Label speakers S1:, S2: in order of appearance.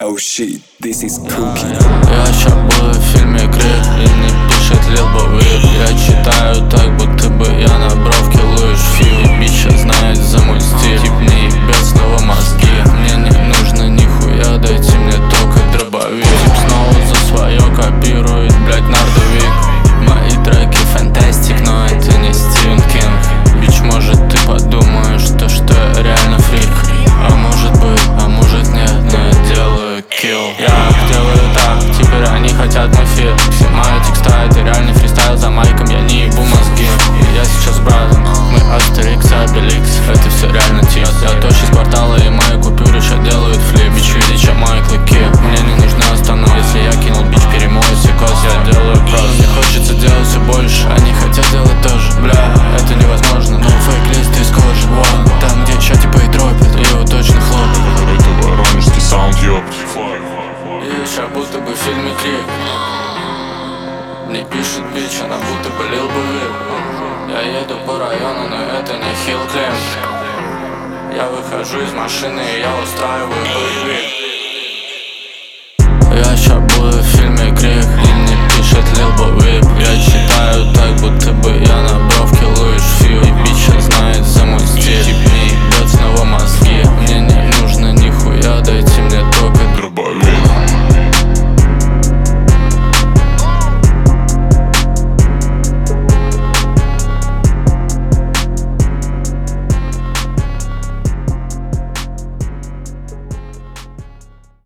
S1: Oh shit, this is cookie.
S2: Я ща буду в фильме Крик, и мне пишет Lil Bovip. Я читаю так, будто бы я на бровке Луиш Фью. Бича знает за мой стиль, тип не ебет снова мозги. Мне не нужно нихуя, дайте мне только дробовик. Тип снова за свое копирует, блять, нардовик. Мои треки фантастик, но это не Стивен Кинг. Бич, может ты подумаешь, что я реально фрик. А может быть, а может нет, но я делаю килл. Я делаю так, теперь они хотят мой фит. Все мои текста, это реальный фристайл. За майком я не ебу мозги. И я сейчас братом, мы Астерикс и Обеликс. Это все реально тип. Я точно из квартала, и мои купюры ща делают флип. Бич видит, чем мои клыки. Мне не нужны остановки. Если я кинул бич, перемою секос. Я делаю просто. Мне хочется делать все больше, они хотят делать тоже. Бля, это невозможно, но фейк-лист из кожи. Вот, там где чати пойтропят, его точно хлопят.
S3: Это воронежский саунд, ёпт.
S2: И ща будто бы в фильме Крик. Мне пишет бич, она будто бы Lil Bovip. Я еду по району, но это не Hill Climb. Я выхожу из машины, и я устраиваю боевик. Я ща буду в фильме Крик, и мне пишет Lil Bovip. Я читаю так, будто бы я на